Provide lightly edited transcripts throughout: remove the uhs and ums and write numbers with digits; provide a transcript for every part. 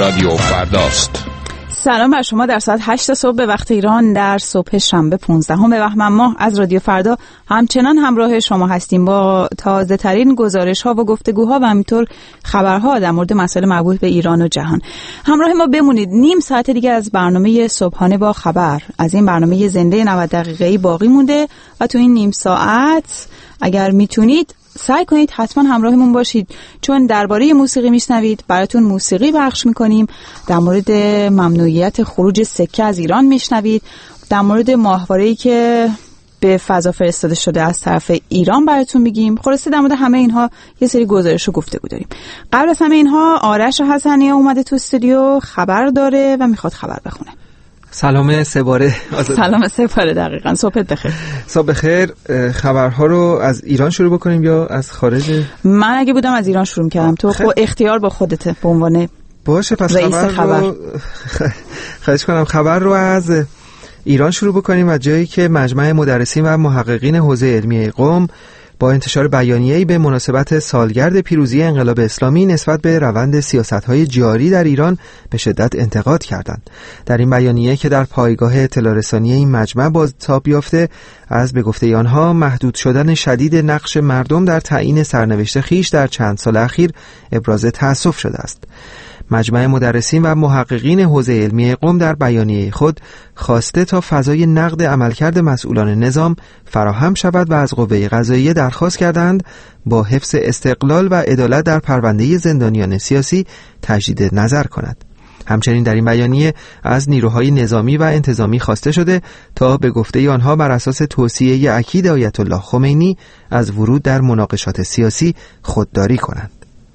رادیو فرداست. سلام بر شما در ساعت 8 صبح به وقت ایران در صبح شنبه 15 بهمن ماه از رادیو فردا همچنان همراه شما هستیم با تازه ترین گزارش ها و گفتگوها و همینطور خبرها در مورد مسائل مربوط به ایران و جهان. همراه ما بمونید. نیم ساعت دیگه از برنامه صبحانه با خبر از این برنامه زنده 90 دقیقه‌ای باقی مونده و تو این نیم ساعت اگر میتونید سعی کنید حتما همراهمون باشید، چون درباره موسیقی میشنوید. براتون موسیقی پخش میکنیم، در مورد ممنوعیت خروج سکه از ایران میشنوید، در مورد ماهواره‌ای که به فضا فرستاده شده از طرف ایران براتون میگیم. خلاصه در مورد همه اینها یه سری گزارش و گفتگو داریم. قبل از همه اینها آرش حسنی اومده تو استودیو، خبر داره و میخواد خبر بخونه. سلام سه باره دقیقاً. صبحت بخیر. صبح بخیر. خبرها رو از ایران شروع بکنیم یا از خارج؟ من اگه بودم از ایران شروع می‌کردم. تو اختیار با خودته به عنوان باشه. پس خبر رو خواهش کنم خبر رو از ایران شروع بکنیم و جایی که مجمع مدرسین و محققین حوزه علمی قم با انتشار بیانیه‌ای به مناسبت سالگرد پیروزی انقلاب اسلامی نسبت به روند سیاست‌های جاری در ایران به شدت انتقاد کردند. در این بیانیه که در پایگاه اطلاع رسانی این مجمع بازتاب یافته، از به گفته آنها محدود شدن شدید نقش مردم در تعیین سرنوشت خویش در چند سال اخیر ابراز تأسف شده است. مجمع مدرسین و محققین حوزه علمی قم در بیانیه خود خواسته تا فضای نقد عملکرد مسئولان نظام فراهم شود و از قوه قضاییه درخواست کردند با حفظ استقلال و عدالت در پرونده زندانیان سیاسی تجدید نظر کند. همچنین در این بیانیه از نیروهای نظامی و انتظامی خواسته شده تا به گفته آنها بر اساس توصیه اکید آیت الله خمینی از ورود در مناقشات سیاسی خودداری کنند.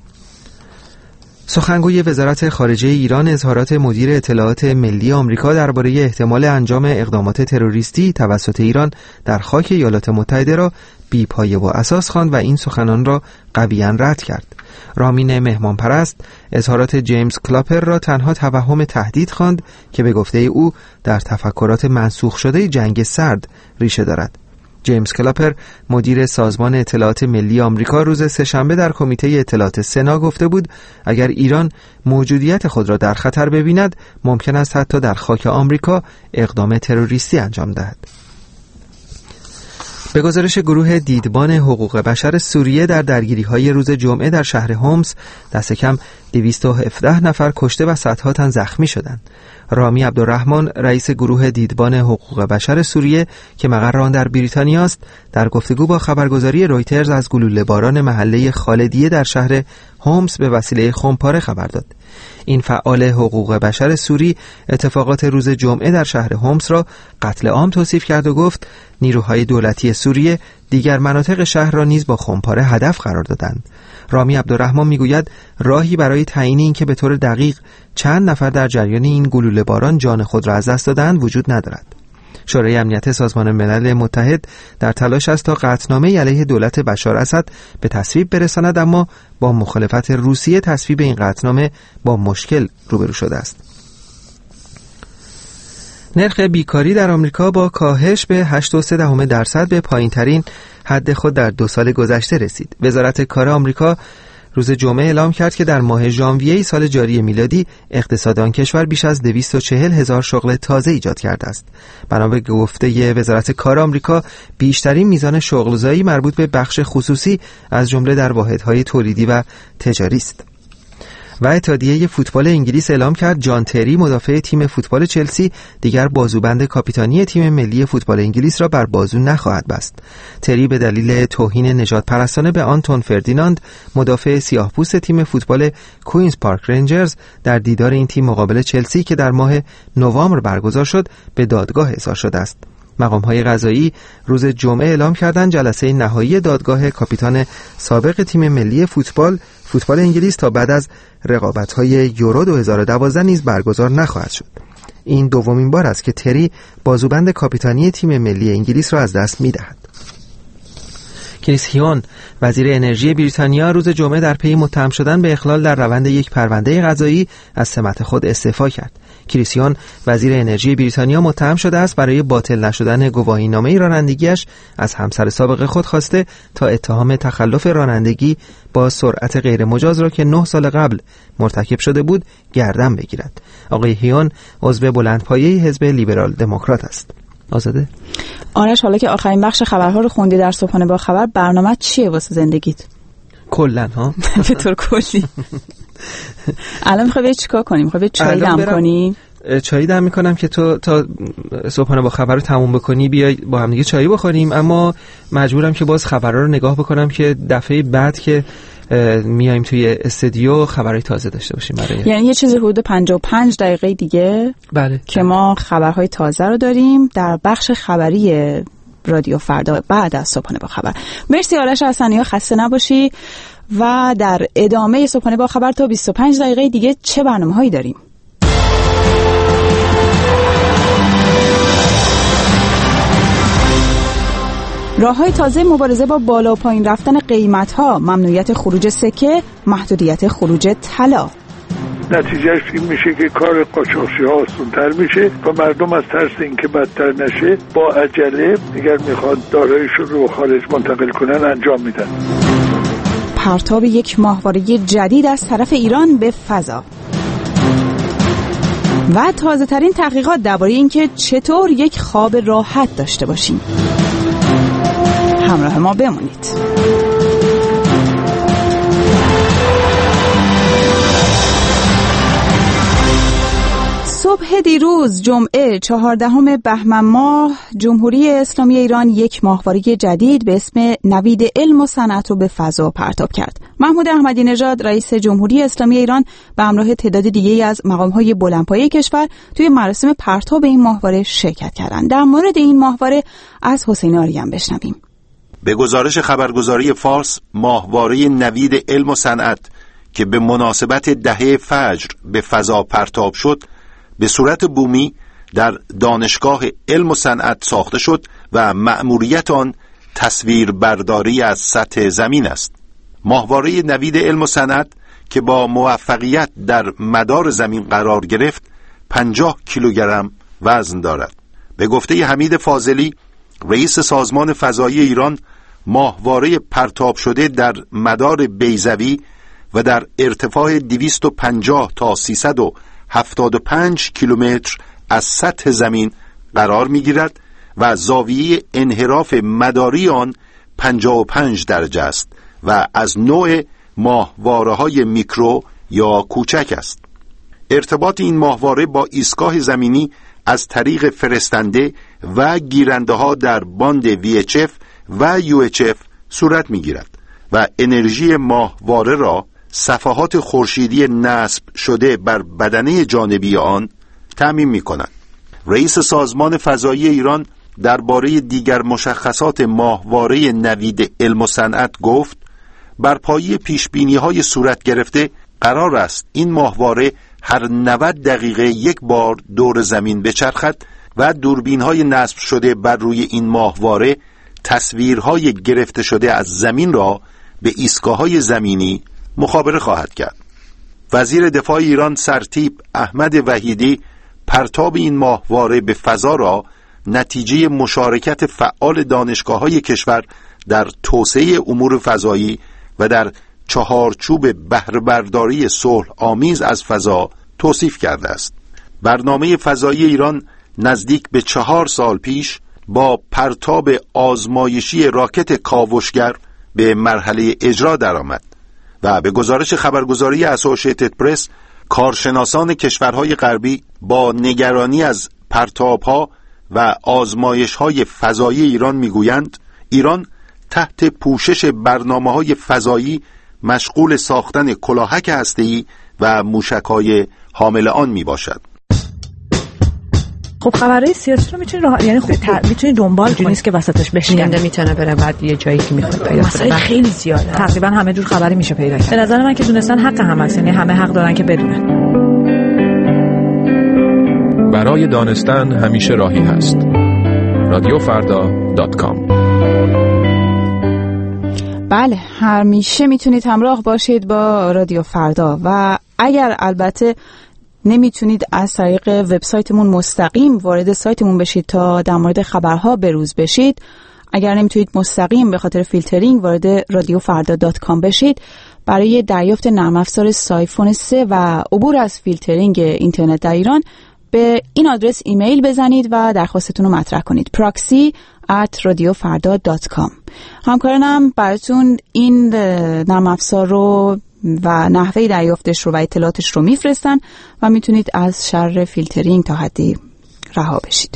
سخنگوی وزارت خارجه ایران اظهارات مدیر اطلاعات ملی آمریکا درباره احتمال انجام اقدامات تروریستی توسط ایران در خاک ایالات متحده را بی‌پایه و اساس خواند و این سخنان را قویاً رد کرد. رامین مهمانپرست اظهارات جیمز کلاپر را تنها توهم تهدید خواند که به گفته او در تفکرات منسوخ شده جنگ سرد ریشه دارد. جیمز کلاپر مدیر سازمان اطلاعات ملی آمریکا روز سه‌شنبه در کمیته اطلاعات سنا گفته بود اگر ایران موجودیت خود را در خطر ببیند ممکن است حتی در خاک آمریکا اقدام تروریستی انجام دهد. به گزارش گروه دیدبان حقوق بشر سوریه در درگیری‌های روز جمعه در شهر هومس دست کم 217 نفر کشته و صدها تن زخمی شدند. رامی عبدالرحمن رئیس گروه دیدبان حقوق بشر سوریه که مقر آن در بریتانیا است در گفتگو با خبرگزاری رویترز از گلوله‌باران محله خالدیه در شهر هومس به وسیله خمپاره خبر داد. این فعال حقوق بشر سوری اتفاقات روز جمعه در شهر هومس را قتل عام توصیف کرد و گفت نیروهای دولتی سوریه دیگر مناطق شهر را نیز با خمپاره هدف قرار دادند. رامی عبدالرحمن میگوید راهی برای تعیین این که به طور دقیق چند نفر در جریان این گلوله باران جان خود را از دست دادند وجود ندارد. شورای امنیت سازمان ملل متحد در تلاش است تا قطعنامه علیه دولت بشار اسد به تصویب برساند، اما با مخالفت روسیه تصویب این قطعنامه با مشکل روبرو شده است. نرخ بیکاری در آمریکا با کاهش به 8.3% به پایین‌ترین حد خود در 2 سال گذشته رسید. وزارت کار آمریکا روز جمعه اعلام کرد که در ماه ژانویه سال جاری میلادی اقتصاد آن کشور بیش از 240,000 شغل تازه ایجاد کرده است. بنا به گفته وزارت کار آمریکا بیشترین میزان شغل‌زایی مربوط به بخش خصوصی از جمله در واحدهای تولیدی و تجاری است. و اتحادیه فوتبال انگلیس اعلام کرد جان تری مدافع تیم فوتبال چلسی دیگر بازوبند کاپیتانی تیم ملی فوتبال انگلیس را بر بازو نخواهد بست. تری به دلیل توهین نژاد پرستانه به آنتون فردیناند مدافع سیاه‌پوست تیم فوتبال کوینز پارک رنجرز در دیدار این تیم مقابل چلسی که در ماه نوامبر برگزار شد به دادگاه احضار شده است. مقام‌های قضایی روز جمعه اعلام کردند جلسه نهایی دادگاه کاپیتان سابق تیم ملی فوتبال انگلیس تا بعد از رقابت‌های یورو 2012 نیز برگزار نخواهد شد. این دومین بار است که تری بازوبند کاپیتانی تیم ملی انگلیس را از دست می‌دهد. کریس هیون وزیر انرژی بریتانیا روز جمعه در پی متهم شدن به اخلال در روند یک پرونده قضایی از سمت خود استعفا کرد. کریس هیون وزیر انرژی بریتانیا متهم شده است برای باطل نشدن گواهینامه رانندگیش از همسر سابق خود خواسته تا اتهام تخلف رانندگی با سرعت غیر مجاز را که 9 سال قبل مرتکب شده بود گردن بگیرد. آقای هیون عضو بلندپایه حزب لیبرال دموکرات است. آزاده؟ آرش، حالا که آخرین بخش خبرها رو خوندی در صبحانه با خبر، برنامه چیه واسه زندگیت؟ کلاً ها؟ به طور کلی. الان میخوای بری چیکار کنی؟ میخوای بری چای دم کنی؟ چای دم میکنم که تو تا صبحانه با خبر رو تموم بکنی بیای با هم دیگه چای بخوریم، اما مجبورم که باز خبرها رو نگاه بکنم که دفعه بعد که میایم توی استودیو خبرهای تازه داشته باشیم برای، یعنی یه چیزی حدود 55 دقیقه دیگه بله که ما خبرهای تازه رو داریم در بخش خبری رادیو فردا بعد از صبحانه با خبر. مرسی آرش حسنی، خسته نباشی. و در ادامه صبحانه با خبر تا 25 دقیقه دیگه چه برنامه‌هایی داریم؟ راه‌های تازه مبارزه با بالا و پایین رفتن قیمت‌ها، ممنوعیت خروج سکه، محدودیت خروج طلا. نتیجهش این میشه که کار قاچاقچی‌ها آسان‌تر میشه و مردم از ترس اینکه بدتر نشه با عجله اگر میخواد داراییشون رو خارج منتقل کنن انجام میدن. پرتاب یک ماهواره جدید از طرف ایران به فضا و تازه ترین تحقیقات درباره اینکه چطور یک خواب راحت داشته باشیم. همراه ما بمونید. صبح دیروز جمعه 14 بهمن ماه جمهوری اسلامی ایران یک ماهواره جدید به اسم نوید علم و صنعت رو به فضا پرتاب کرد. محمود احمدی نژاد رئیس جمهوری اسلامی ایران به همراه تعداد دیگه‌ای از مقام‌های بلندپایه کشور توی مراسم پرتاب این ماهواره شرکت کردند. در مورد این ماهواره از حسین آریان بشنویم. به گزارش خبرگزاری فارس، ماهواره نوید علم و صنعت که به مناسبت دهه فجر به فضا پرتاب شد به صورت بومی در دانشگاه علم و صنعت ساخته شد و مأموریت آن تصویربرداری از سطح زمین است. ماهواره نوید علم و صنعت که با موفقیت در مدار زمین قرار گرفت 50 کیلوگرم وزن دارد. به گفته حمید فاضلی رئیس سازمان فضایی ایران، ماهواره پرتاب شده در مدار بیضوی و در ارتفاع 250 تا 375 کیلومتر از سطح زمین قرار می‌گیرد و زاویه انحراف مداری آن 55 درجه است و از نوع ماهواره‌های میکرو یا کوچک است. ارتباط این ماهواره با ایستگاه زمینی از طریق فرستنده و گیرنده ها در باند VHF و UHF صورت می گیرد و انرژی ماهواره را صفحات خورشیدی نصب شده بر بدنه جانبی آن تأمین می کند. رئیس سازمان فضایی ایران درباره دیگر مشخصات ماهواره نوید علم و صنعت گفت: بر پایه پیشبینی‌های صورت گرفته قرار است این ماهواره هر 90 دقیقه یک بار دور زمین بچرخد و دوربین‌های نصب شده بر روی این ماهواره تصویرهای گرفته شده از زمین را به ایستگاه‌های زمینی مخابره خواهد کرد. وزیر دفاع ایران سرتیپ احمد وحیدی پرتاب این ماهواره به فضا را نتیجه مشارکت فعال دانشگاه‌های کشور در توسعه امور فضایی و در چهارچوب بهره‌برداری صلح آمیز از فضا توصیف کرده است. برنامه فضایی ایران نزدیک به 4 سال پیش با پرتاب آزمایشی راکت کاوشگر به مرحله اجرا درآمد و به گزارش خبرگزاری اسوسییتد پرس کارشناسان کشورهای غربی با نگرانی از پرتاب‌ها و آزمایش‌های فضایی ایران می‌گویند ایران تحت پوشش برنامه‌های فضایی مشغول ساختن کلاهک هسته‌ای و موشک‌های حامل آن میباشد. خب خبرهای سیاسی رو میتونی یعنی میتونی دنبال کنی، نیست که وسطش بشکنه، میتونه بره بعد یه جایی که میخواد پیدا کنه. خیلی زیاده، تقریبا همه جور خبری میشه پیدا کرد. به نظر من که دونستن حق همه است، یعنی همه حق دارن که بدونن. برای دانستن همیشه راهی هست. رادیوفردا.com بله، همیشه میتونید همراه باشید با رادیو فردا و اگر البته نمیتونید از طریق وبسایتمون مستقیم وارد سایتمون بشید تا در مورد خبرها بروز بشید، اگر نمیتونید مستقیم به خاطر فیلترینگ وارد radiofrda.com بشید، برای دریافت نرم افزار سایفون 3 و عبور از فیلترینگ اینترنت در ایران به این آدرس ایمیل بزنید و درخواستتون رو مطرح کنید: proxy@radiofarda.com. همکارانم براتون این نرم افزار رو و نحوه دریافتش رو و اطلاعاتش رو میفرستن و میتونید از شر فیلترینگ تا حدی رها بشید.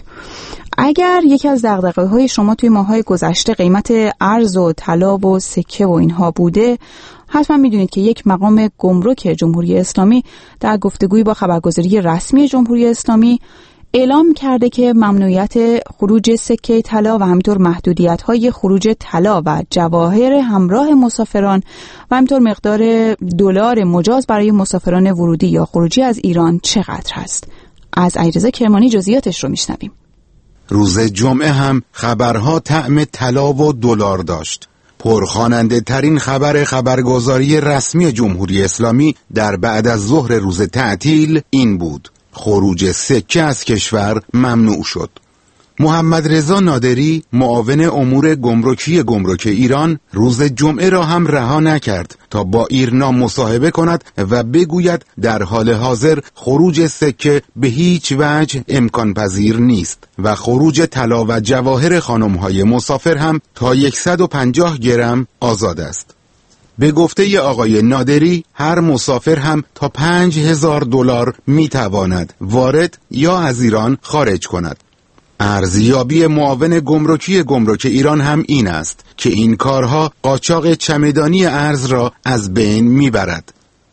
اگر یکی از دغدغه‌های شما توی ماه‌های گذشته قیمت ارز و طلا و سکه و اینها بوده، حتما میدونید که یک مقام گمرک جمهوری اسلامی در گفتگویی با خبرگزاری رسمی جمهوری اسلامی اعلام کرده که ممنوعیت خروج سکه طلا و همینطور محدودیت‌های خروج طلا و جواهر همراه مسافران و همینطور مقدار دلار مجاز برای مسافران ورودی یا خروجی از ایران چقدر هست. از علیرضا کرمانی جزئیاتش رو میشنویم. روز جمعه هم خبرها طعم طلا و دلار داشت. پرخواننده ترین خبرگزاری رسمی جمهوری اسلامی در بعد از ظهر روز تعطیل این بود: خروج سکه از کشور ممنوع شد. محمد رضا نادری، معاون امور گمرک ایران، روز جمعه را هم رها نکرد تا با ایرنا مصاحبه کند و بگوید در حال حاضر خروج سکه به هیچ وجه امکان پذیر نیست و خروج طلا و جواهر خانم‌های مسافر هم تا 150 گرم آزاد است. به گفته آقای نادری، هر مسافر هم تا $5,000 میتواند وارد یا از ایران خارج کند. ارزیابی معاون گمرک ایران هم این است که این کارها قاچاق چمدانی ارز را از بین میبرد.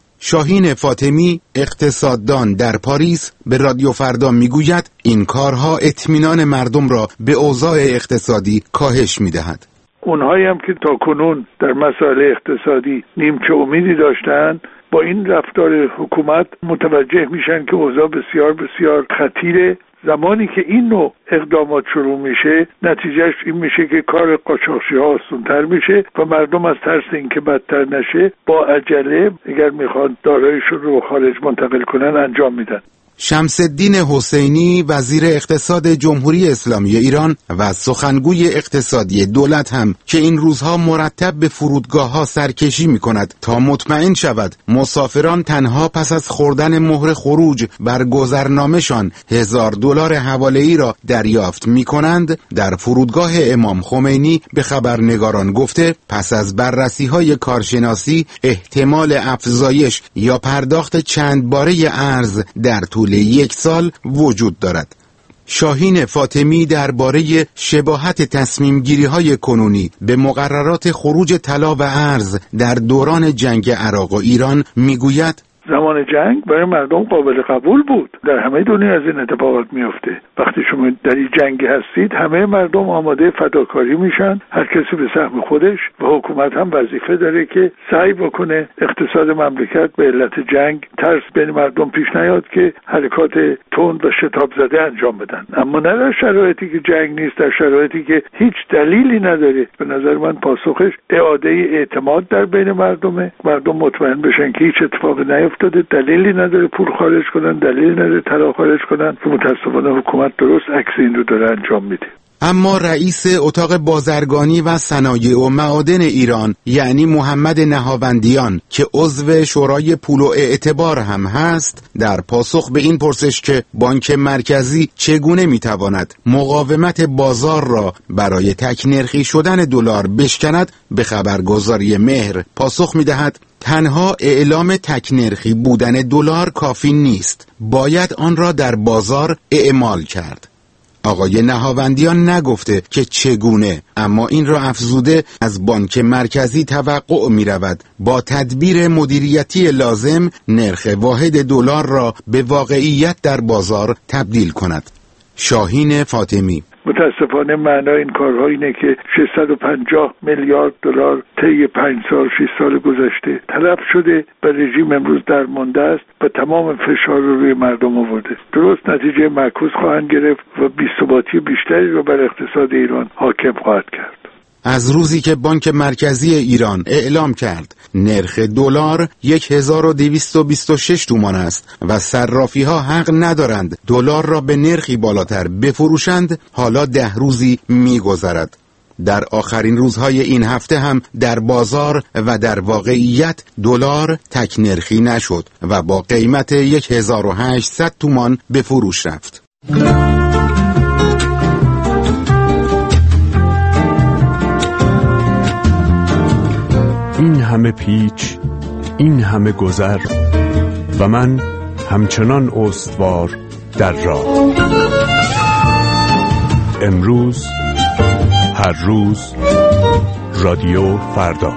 شاهین فاطمی، اقتصاددان در پاریس، به رادیو فردا میگوید این کارها اطمینان مردم را به اوضاع اقتصادی کاهش میدهد. اونهایی هم که تاکنون در مسائل اقتصادی نیمچه امیدی داشتند، با این رفتار حکومت متوجه میشن که اوضاع بسیار بسیار خطیره. زمانی که این نوع اقدامات شروع میشه، نتیجهش این میشه که کار قاچاقچی‌ها آسان‌تر میشه و مردم از ترس اینکه بدتر نشه با عجله اگر میخوان داراییشون رو خارج منتقل کنن انجام میدن. شمس الدین حسینی، وزیر اقتصاد جمهوری اسلامی ایران و سخنگوی اقتصادی دولت هم که این روزها مرتب به فرودگاه‌ها سرکشی می‌کند تا مطمئن شود مسافران تنها پس از خوردن مهر خروج بر گذرنامه‌شان $1,000 حواله‌ای را دریافت می‌کنند، در فرودگاه امام خمینی به خبرنگاران گفته پس از بررسی‌های کارشناسی احتمال افزایش یا پرداخت چند باره ارز در طول 1 سال وجود دارد. شاهین فاطمی درباره شباهت تصمیم گیری های کنونی به مقررات خروج طلا و ارز در دوران جنگ عراق و ایران میگوید: زمان جنگ برای مردم قابل قبول بود. در همه دنیا از این اتفاقات میفته. وقتی شما در این جنگ هستید، همه مردم آماده فداکاری میشن، هر کسی به سهم خودش، و حکومت هم وظیفه داره که سعی بکنه اقتصاد مملکت به علت جنگ ترس بین مردم پیش نیاد که حرکات تند و شتاب زده انجام بدن. اما نه در شرایطی که جنگ نیست، در شرایطی که هیچ دلیلی نداره. به نظر من پاسخش اعاده اعتماد در بین مردمه. مردم مطمئن بشن که هیچ اتفاقی نیفتاده، دلیلی نداره پول خارج کنن، دلیلی نداره طلا خارج کنن، که متاسفانه حکومت درست عکس این رو داره انجام میده. اما رئیس اتاق بازرگانی و صنایع و معادن ایران، یعنی محمد نهاوندیان که عضو شورای پول و اعتبار هم هست، در پاسخ به این پرسش که بانک مرکزی چگونه میتواند مقاومت بازار را برای تک‌نرخی شدن دلار بشکند، به خبرگزاری مهر پاسخ میدهد: تنها اعلام تک‌نرخی بودن دلار کافی نیست، باید آن را در بازار اعمال کرد. آقای نهاوندیان نگفته که چگونه، اما این را افزوده از بانک مرکزی توقع می رود با تدبیر مدیریتی لازم نرخ واحد دلار را به واقعیت در بازار تبدیل کند. شاهین فاطمی: متاسفانه معنای این کارها اینه که 650 میلیارد دلار طی 5 سال 6 سال گذشته تلف شده و رژیم امروز درمانده است و تمام فشار رو روی مردم آورده. درست نتیجه معکوس خواهند گرفت و بی‌ثباتی بیشتری رو بر اقتصاد ایران حاکم خواهد کرد. از روزی که بانک مرکزی ایران اعلام کرد نرخ دلار 1226 تومان است و صرافی ها حق ندارند دلار را به نرخی بالاتر بفروشند، حالا 10 روزی می‌گذرد. در آخرین روزهای این هفته هم در بازار و در واقعیت دلار تک نرخی نشد و با قیمت 1800 تومان به فروش رفت. این همه پیچ، این همه گذر و من همچنان استوار در راه. امروز، هر روز، رادیو فردا.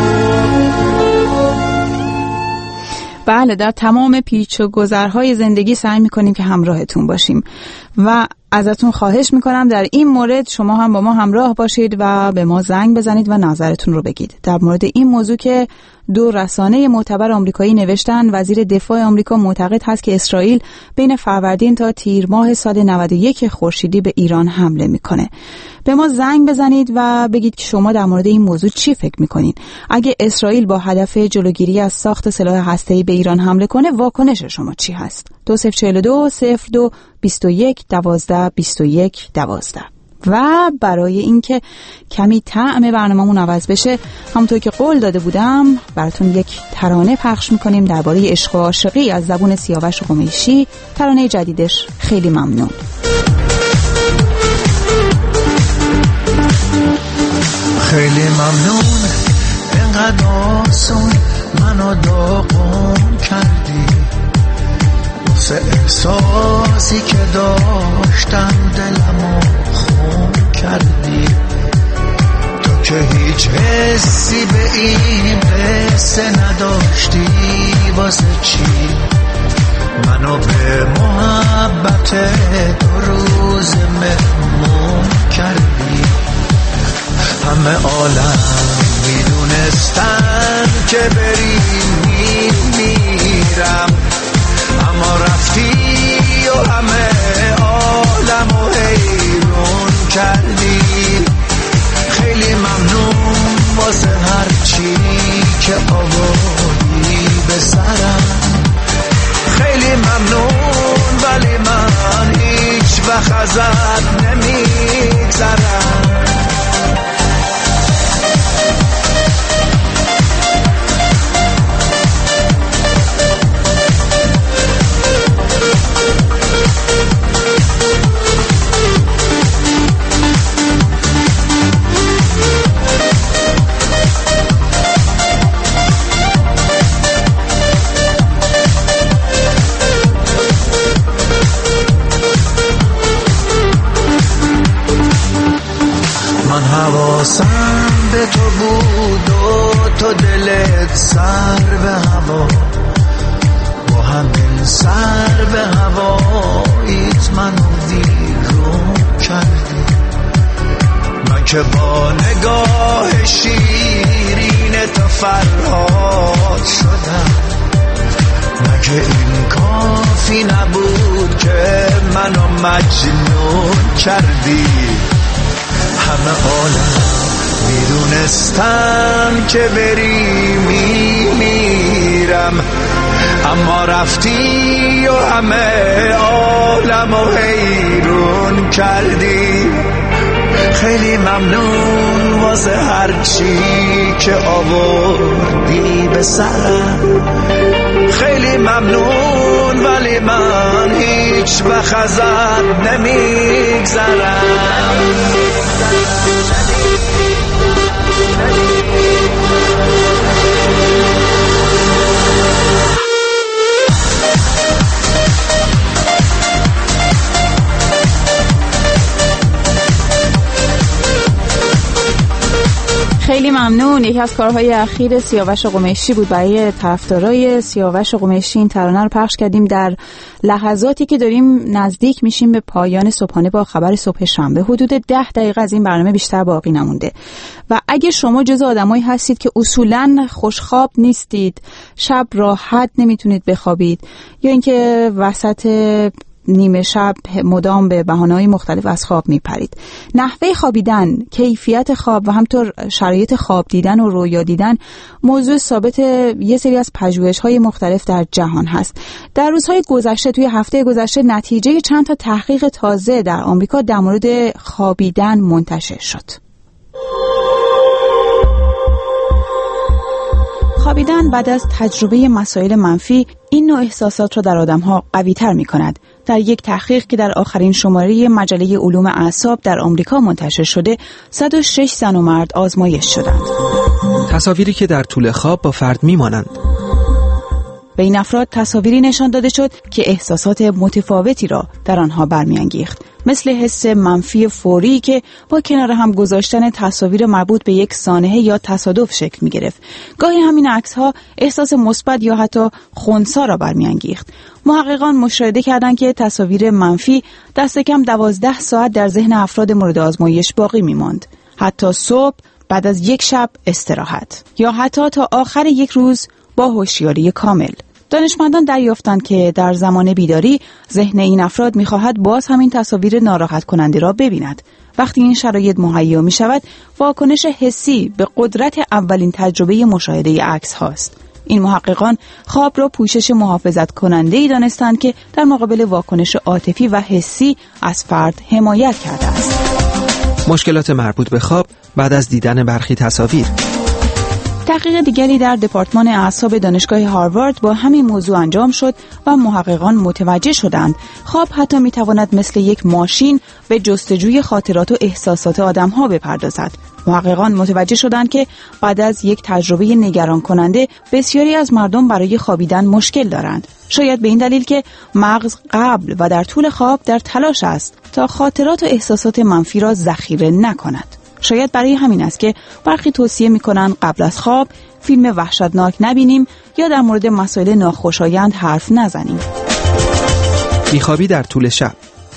بله، در تمام پیچ و گذرهای زندگی سعی می‌کنیم که همراهتون باشیم و ازتون خواهش میکنم در این مورد شما هم با ما همراه باشید و به ما زنگ بزنید و نظرتون رو بگید در مورد این موضوع که 2 رسانه معتبر آمریکایی نوشتن. وزیر دفاع آمریکا معتقد هست که اسرائیل بین فروردین تا تیر ماه سال 91 خورشیدی به ایران حمله میکنه. به ما زنگ بزنید و بگید که شما در مورد این موضوع چی فکر میکنین. اگه اسرائیل با هدف جلوگیری از ساخت سلاح هسته‌ای به ایران حمله کنه، واکنش شما چی هست؟ 2042 02 21 12 21 12. و برای اینکه کمی طعم برنامه‌مون عوض بشه، همونطور که قول داده بودم براتون یک ترانه پخش میکنیم درباره عشق و عاشقی از زبون سیاوش قمیشی. ترانه جدیدش خیلی ممنون. خیلی ممنون، اینقدر آسون منو داغون کردی، واسه احساسی که داشتم دلمو خون کردی. تو که هیچ حسی به این قصه نداشتی، واسه چی منو به محبت 2 روز مهمون کردی؟ همه عالم میدونستن که بری میرم، اما رفتی و همه عالمو حیرون کردی. خیلی ممنون واسه هر چی که آوردی به سرم، خیلی ممنون، ولی من هیچ وقت ازت نمیگذرم. حواسم به تو بود و تو دلت سر به هوا، با همین سر به هواییت منو ویرون کردی. من که با نگاه شیرین تو فرهاد شدم، مگه این کافی نبود که منو مجنون کردی؟ همه عالم میدونستن که بری میرم، اما رفتی و همه عالمو حیرون کردی. خیلی ممنون واسه هر چی که آوردی به سرم، خیلی ممنون، ولی من هیچ وقت ازت نمیگذرم. خیلی ممنون. یکی از کارهای اخیر سیاوش قمیشی بود. برای طرفدارای سیاوش قمیشی این ترانه رو پخش کردیم در لحظاتی که داریم نزدیک میشیم به پایان صبحانه با خبر صبح شنبه. حدود 10 دقیقه از این برنامه بیشتر باقی نمونده و اگه شما جز آدمایی هستید که اصولاً خوشخواب نیستید، شب راحت نمیتونید بخوابید، یا اینکه وسط نیمه شب مدام به بهانه‌های مختلف از خواب میپرید. نحوه خوابیدن، کیفیت خواب و همطور شرایط خواب دیدن و رویا دیدن موضوع ثابت یه سری از پژوهش‌های مختلف در جهان هست. در روزهای گذشته، توی هفته گذشته، نتیجه چند تا تحقیق تازه در آمریکا در مورد خوابیدن منتشر شد. خوابیدن بعد از تجربه مسائل منفی این نوع احساسات را در آدم‌ها قوی‌تر می‌کند. در یک تحقیق که در آخرین شماره مجله علوم اعصاب در آمریکا منتشر شده، 106 زن و مرد آزمایش شدند. تصاویری که در طول خواب با فرد می‌مانند. به این افراد تصاویری نشان داده شد که احساسات متفاوتی را در آنها برمی‌انگیخت، مثل حس منفی فوری که با کنار هم گذاشتن تصاویر مربوط به یک سانحه یا تصادف شکل می‌گرفت. گاهی همین عکس‌ها احساس مثبت یا حتی خنثی را برمی‌انگیخت. محققان مشاهده کردند که تصاویر منفی دست کم 12 ساعت در ذهن افراد مورد آزمایش باقی می‌ماند، حتی صبح بعد از یک شب استراحت، یا حتی تا آخر یک روز با هوشیاری کامل. دانشمندان دریافتند که در زمان بیداری ذهن این افراد می‌خواهد باز همین تصاویر ناراحت کننده را ببیند. وقتی این شرایط مهیا می‌شود، واکنش حسی به قدرت اولین تجربه مشاهده عکس هاست. این محققان خواب را پوشش محافظت کننده‌ای دانستند که در مقابل واکنش عاطفی و حسی از فرد حمایت کرده است. مشکلات مربوط به خواب بعد از دیدن برخی تصاویر. تحقیق دیگری در دپارتمان اعصاب دانشگاه هاروارد با همین موضوع انجام شد و محققان متوجه شدند خواب حتی میتواند مثل یک ماشین به جستجوی خاطرات و احساسات آدم‌ها بپردازد. محققان متوجه شدند که بعد از یک تجربه نگران کننده بسیاری از مردم برای خوابیدن مشکل دارند. شاید به این دلیل که مغز قبل و در طول خواب در تلاش است تا خاطرات و احساسات منفی را ذخیره نکند. شاید برای همین است که برخی توصیه می‌کنند قبل از خواب فیلم وحشتناک نبینیم یا در مورد مسائل ناخوشایند حرف نزنیم. بیخوابی در طول شب.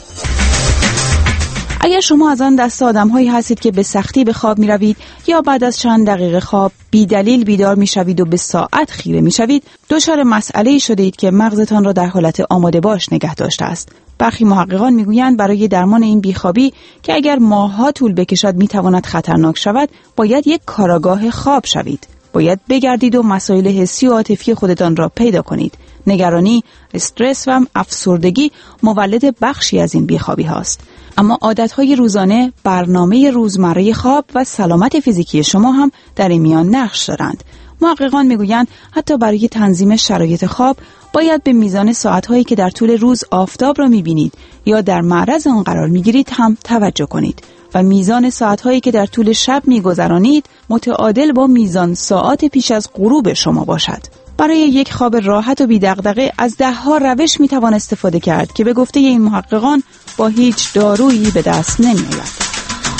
اگر شما از آن دسته آدم‌هایی هستید که به سختی به خواب می‌روید یا بعد از چند دقیقه خواب بی دلیل بیدار می‌شوید و به ساعت خیره می‌شوید، دچار مسئله‌ای شدید که مغزتان را در حالت آماده باش نگه داشته است. برخی محققان میگویند برای درمان این بیخوابی که اگر ماه‌ها طول بکشد میتواند خطرناک شود، باید یک کاراگاه خواب شوید. باید بگردید و مسائل حسی و عاطفی خودتان را پیدا کنید. نگرانی، استرس و افسردگی مولد بخشی از این بیخوابی هاست. اما عادت‌های روزانه، برنامه روزمره خواب و سلامت فیزیکی شما هم در این میان نقش دارند. محققان میگویند حتی برای تنظیم شرایط خواب باید به میزان ساعت‌هایی که در طول روز آفتاب را می‌بینید یا در معرض آن قرار می‌گیرید هم توجه کنید و میزان ساعت‌هایی که در طول شب می‌گذرانید متعادل با میزان ساعات پیش از غروب شما باشد. برای یک خواب راحت و بی‌دغدغه از 10 روش می‌توان استفاده کرد که به گفته این محققان با هیچ دارویی به دست نمی‌آید.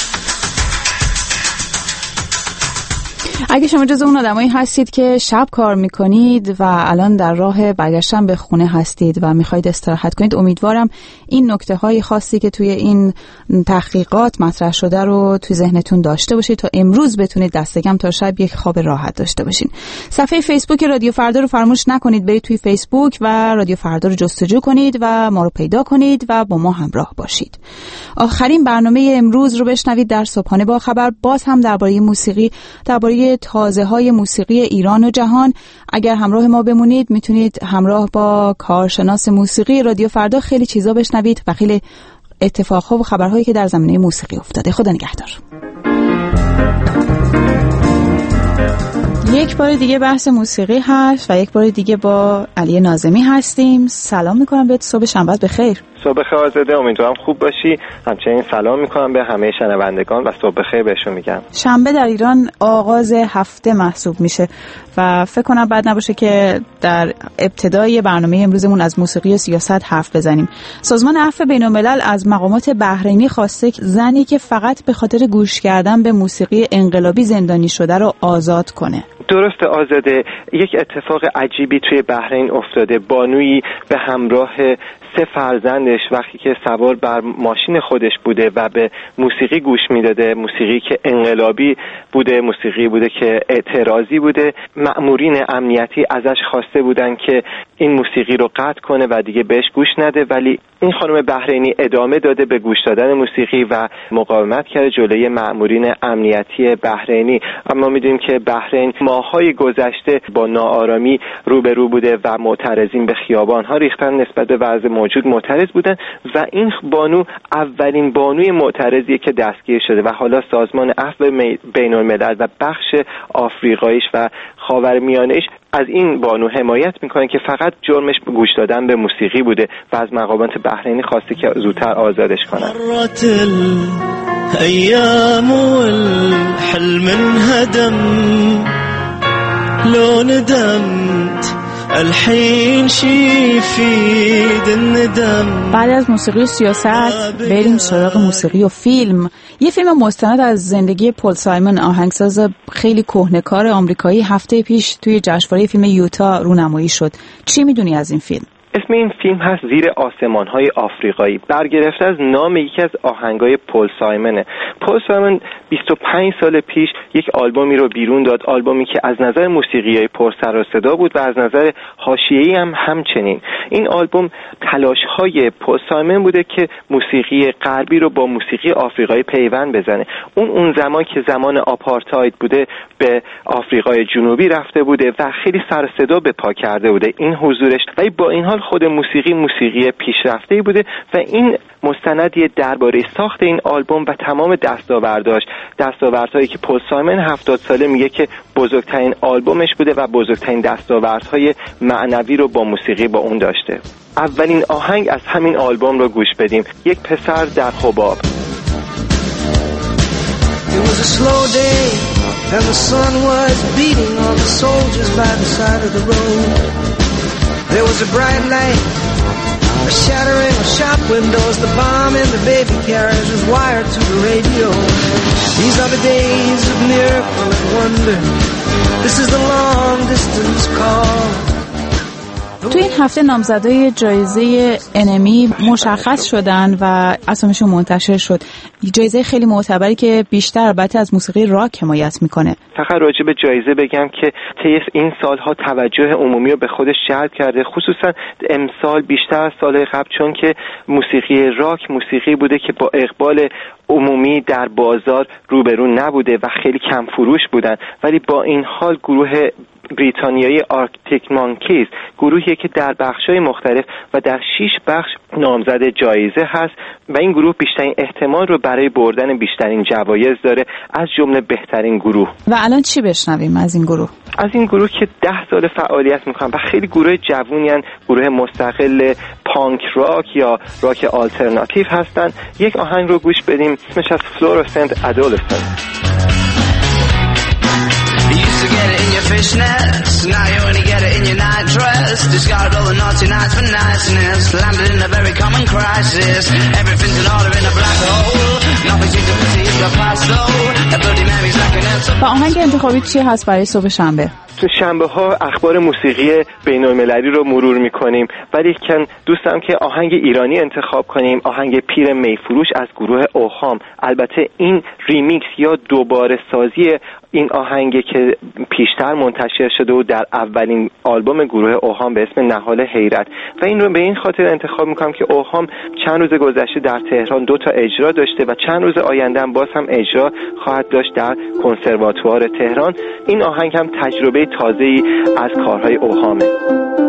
اگه شما جز اون آدمایی هستید که شب کار میکنید و الان در راه برگشتن به خونه هستید و میخواید استراحت کنید، امیدوارم این نکته های خاصی که توی این تحقیقات مطرح شده رو توی ذهنتون داشته باشید تا امروز بتونید دست کم تا شب یک خواب راحت داشته باشین. صفحه فیسبوک رادیو فردا رو فراموش نکنید، برید توی فیسبوک و رادیو فردا رو جستجو کنید و ما رو پیدا کنید و با ما همراه باشید. آخرین برنامه امروز رو بشنوید در صبحانه با خبر، باز هم درباره موسیقی، درباره تازه‌های موسیقی ایران و جهان. اگر همراه ما بمونید میتونید همراه با کارشناس موسیقی رادیو فردا خیلی چیزا بشنوید و خیلی اتفاقها و خبرهایی که در زمینه موسیقی افتاده. خدا نگهدار. یک بار دیگه بحث موسیقی هست و یک بار دیگه با علی ناظمی هستیم. سلام میکنم بهت، صبح شنبه بخیر. صبح بخیر آزاده، امیدوارم خوب باشی. همچنین سلام میکنم به همه شنوندگان و صبح بخیر بهشون میگم. شنبه در ایران آغاز هفته محسوب میشه و فکر کنم بد نباشه که در ابتدای برنامه امروزمون از موسیقی و سیاست حرف بزنیم. سازمان عفو بین‌الملل از مقامات بحرینی خواسته زنی که فقط به خاطر گوش کردن به موسیقی انقلابی زندانی شده رو آزاد کنه. درست آزاده، یک اتفاق عجیبی توی بحرین افتاده. بانویی به همراه 3 فرزندش وقتی که سوار بر ماشین خودش بوده و به موسیقی گوش میداده، موسیقی که انقلابی بوده، موسیقی بوده که اعتراضی بوده، مأمورین امنیتی ازش خواسته بودن که این موسیقی رو قطع کنه و دیگه بهش گوش نده، ولی این خانم بحرینی ادامه داده به گوش دادن موسیقی و مقاومت کرده جلوی مأمورین امنیتی بحرینی. اما میدونیم که بحرین ماه‌های گذشته با ناآرامی روبرو بوده و معترضین به خیابان‌ها ریختن، نسبت به وضع موجود معترض بودن و این بانو اولین بانوی معترضیه که دستگیر شده و حالا سازمان عفو بین‌الملل و بخش آفریقاییش و خاورمیانه‌اش از این بانو حمایت میکنه که فقط جرمش گوش دادن به موسیقی بوده و از مقامات بحرینی خواسته که زودتر آزادش کنن. ایام والحلم انهدم لو ندمت الحين شي في الندم. بعد از موسیقی و سیاست بریم سراغ موسیقی و فیلم. یه فیلم مستند از زندگی پل سایمون، آهنگساز خیلی کهنه‌کار آمریکایی، هفته پیش توی جشنواره فیلم یوتا رونمایی شد. چی میدونی از این فیلم؟ اسم این فیلم هست زیر آسمان‌های آفریقایی، برگرفته از نام یکی از آهنگای پل سایمونه. پل سایمون 25 سال پیش یک آلبومی رو بیرون داد، آلبومی که از نظر موسیقیایی پر سر و صدا بود و از نظر حاشیه‌ای هم همچنین. این آلبوم تلاش‌های پل سایمون بوده که موسیقی غربی رو با موسیقی آفریقایی پیوند بزنه. اون زمان که زمان آپارتاید بوده به آفریقای جنوبی رفته بوده و خیلی سر و صدا به پا کرده بوده این حضورش، ولی با این حال خود موسیقی پیشرفته‌ای بوده و این مستندی درباره ساخت این آلبوم و تمام دستاوردهایی که پل سایمون 70 ساله میگه که بزرگترین آلبومش بوده و بزرگترین دستاوردهای معنوی رو با موسیقی با اون داشته. اولین آهنگ از همین آلبوم رو گوش بدیم، یک پسر در حباب. It was a slow day and the sun was beating on the soldiers by the side of the road. There was a bright light, a shattering of shop windows. The bomb in the baby carriage was wired to the radio. These are the days of miracle and wonder. This is the long distance call. تو این هفته نامزدای جایزه انمی مشخص شدن و اسامشون منتشر شد. جایزه خیلی معتبری که بیشتر البته از موسیقی راک حمایت میکنه. فقط راجع به جایزه بگم که طی این سالها توجه عمومی رو به خودش جلب کرده، خصوصا امسال بیشتر از سالهای قبل، چون که موسیقی راک موسیقی بوده که با اقبال عمومی در بازار روبرو نبوده و خیلی کم فروش بودن، ولی با این حال گروه بریتانیایی آرکتیک مانکیز، گروهی که در بخش‌های مختلف و در 6 بخش نامزد جایزه هست و این گروه بیشترین احتمال رو برای بردن بیشترین جوایز داره، از جمله بهترین گروه. و الان چی بشنویم از این گروه؟ از این گروه که 10 سال فعالیت میکنن و خیلی گروه جوونین، گروه مستقل پانک راک یا راک آلترناتیو هستن. یک آهنگ رو گوش بدیم، اسمش از فلورسنت ادولسنت. To get it in your fishnets, now you only get it in your night dress. Discarded all the naughty nights for niceness, landed in a very common crisis. Everything's in order in a black hole, nothing seems to perceive your past though. A bloody memory's like an answer. و آهنگ انتخابی چی هست برای صبح شنبه؟ تو شنبه ها اخبار موسیقی بین‌المللی رو مرور میکنیم، ولی دوستم که آهنگ ایرانی انتخاب کنیم، آهنگ پیر میفروش از گروه اوهام. البته این ریمیکس یا دوباره سازی این آهنگ که پیشتر منتشر شده و در اولین آلبوم گروه اوهام به اسم نهال حیرت، و این رو به این خاطر انتخاب میکنم که اوهام چند روز گذشته در تهران 2 تا اجرا داشته و چند روز آینده هم باز هم اجرا خواهد داشت در کنسرواتوار تهران. این آهنگ هم تجربه تازه‌ای از کارهای اوهامه.